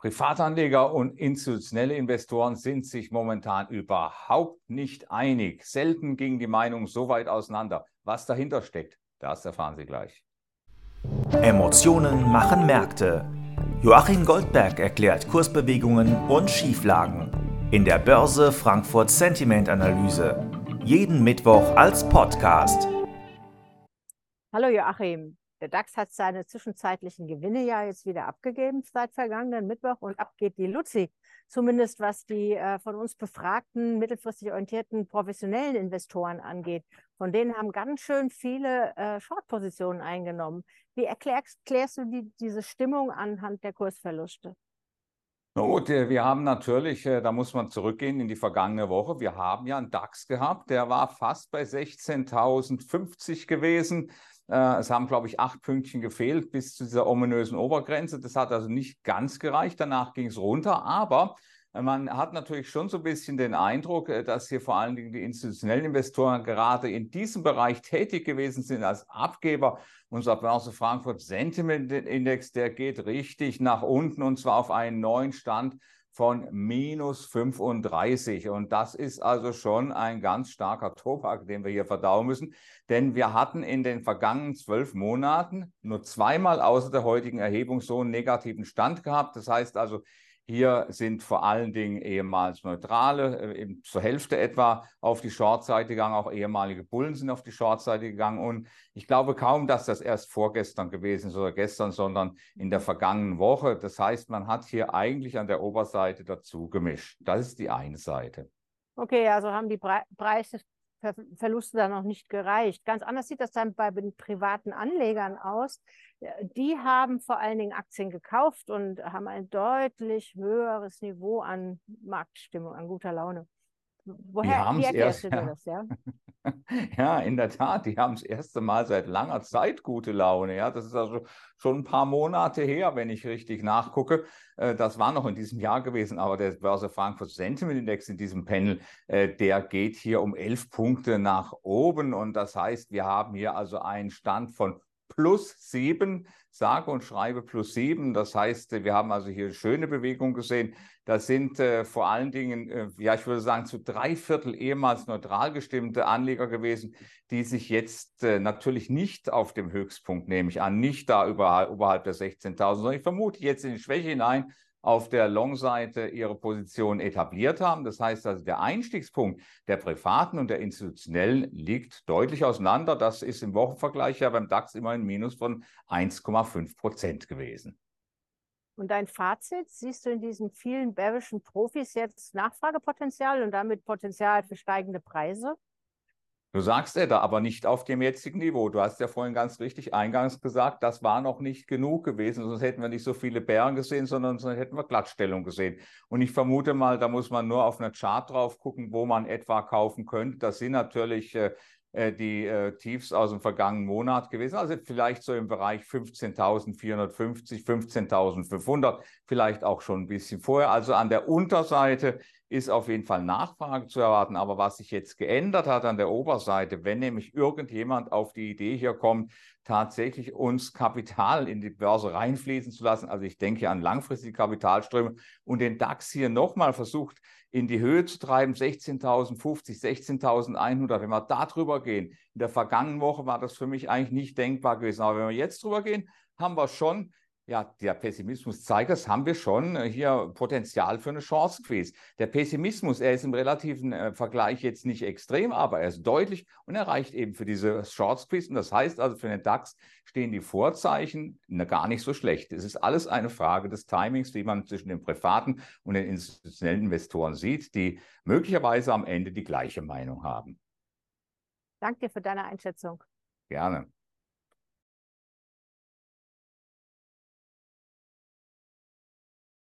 Privatanleger und institutionelle Investoren sind sich momentan überhaupt nicht einig. Selten gingen die Meinungen so weit auseinander. Was dahinter steckt, das erfahren Sie gleich. Emotionen machen Märkte. Joachim Goldberg erklärt Kursbewegungen und Schieflagen in der Börse Frankfurt Sentiment Analyse. Jeden Mittwoch als Podcast. Hallo Joachim, der DAX hat seine zwischenzeitlichen Gewinne ja jetzt wieder abgegeben seit vergangenen Mittwoch und ab geht die Luzi. Zumindest was die von uns befragten, mittelfristig orientierten professionellen Investoren angeht. Von denen haben ganz schön viele Short-Positionen eingenommen. Wie erklärst du diese Stimmung anhand der Kursverluste? Na gut, wir haben natürlich, da muss man zurückgehen in die vergangene Woche. Wir haben ja einen DAX gehabt, der war fast bei 16.050 gewesen. Es haben, glaube ich, 8 Pünktchen gefehlt bis zu dieser ominösen Obergrenze. Das hat also nicht ganz gereicht. Danach ging es runter. Aber man hat natürlich schon so ein bisschen den Eindruck, dass hier vor allen Dingen die institutionellen Investoren gerade in diesem Bereich tätig gewesen sind als Abgeber. Unser Börse Frankfurt Sentiment Index, der geht richtig nach unten und zwar auf einen neuen Stand von minus 35. Und das ist also schon ein ganz starker Tobak, den wir hier verdauen müssen. Denn wir hatten in den vergangenen 12 Monaten nur zweimal außer der heutigen Erhebung so einen negativen Stand gehabt. Das heißt also, hier sind vor allen Dingen ehemals Neutrale, eben zur Hälfte etwa auf die Shortseite gegangen, auch ehemalige Bullen sind auf die Shortseite gegangen. Und ich glaube kaum, dass das erst vorgestern gewesen ist oder gestern, sondern in der vergangenen Woche. Das heißt, man hat hier eigentlich an der Oberseite dazu gemischt. Das ist die eine Seite. Okay, also haben die Preisverluste dann noch nicht gereicht. Ganz anders sieht das dann bei den privaten Anlegern aus. Die haben vor allen Dingen Aktien gekauft und haben ein deutlich höheres Niveau an Marktstimmung, an guter Laune. Wie erklärst du dir das, ja? Ja, in der Tat, die haben das erste Mal seit langer Zeit gute Laune. Ja, das ist also schon ein paar Monate her, wenn ich richtig nachgucke. Das war noch in diesem Jahr gewesen, aber der Börse Frankfurt Sentiment Index in diesem Panel, der geht hier um 11 Punkte nach oben. Und das heißt, wir haben hier also einen Stand von +7, sage und schreibe +7. Das heißt, wir haben also hier schöne Bewegung gesehen. Das sind vor allen Dingen, ja, ich würde sagen, zu 3/4 ehemals neutral gestimmte Anleger gewesen, die sich jetzt natürlich nicht auf dem Höchstpunkt, nehme ich an, nicht da oberhalb der 16.000, sondern ich vermute jetzt in die Schwäche hinein auf der Long-Seite ihre Position etabliert haben. Das heißt also, der Einstiegspunkt der privaten und der institutionellen liegt deutlich auseinander. Das ist im Wochenvergleich ja beim DAX immer ein Minus von 1,5% gewesen. Und dein Fazit, siehst du in diesen vielen bearischen Profis jetzt Nachfragepotenzial und damit Potenzial für steigende Preise? Du sagst da aber nicht auf dem jetzigen Niveau. Du hast ja vorhin ganz richtig eingangs gesagt, das war noch nicht genug gewesen, sonst hätten wir nicht so viele Bären gesehen, sondern sonst hätten wir Glattstellung gesehen. Und ich vermute mal, da muss man nur auf eine Chart drauf gucken, wo man etwa kaufen könnte. Das sind natürlich die Tiefs aus dem vergangenen Monat gewesen, also vielleicht so im Bereich 15.450, 15.500, vielleicht auch schon ein bisschen vorher. Also an der Unterseite ist auf jeden Fall Nachfrage zu erwarten. Aber was sich jetzt geändert hat an der Oberseite, wenn nämlich irgendjemand auf die Idee hier kommt, tatsächlich uns Kapital in die Börse reinfließen zu lassen, also ich denke an langfristige Kapitalströme und den DAX hier nochmal versucht in die Höhe zu treiben, 16.050, 16.100, wenn wir da drüber gehen. In der vergangenen Woche war das für mich eigentlich nicht denkbar gewesen. Aber wenn wir jetzt drüber gehen, haben wir schon, ja, der Pessimismus zeigt das, haben wir schon hier Potenzial für eine Chance Squeeze. Der Pessimismus, er ist im relativen Vergleich jetzt nicht extrem, aber er ist deutlich und er reicht eben für diese Short Squeeze. Und das heißt also, für den DAX stehen die Vorzeichen gar nicht so schlecht. Es ist alles eine Frage des Timings, wie man zwischen den privaten und den institutionellen Investoren sieht, die möglicherweise am Ende die gleiche Meinung haben. Danke dir für deine Einschätzung. Gerne.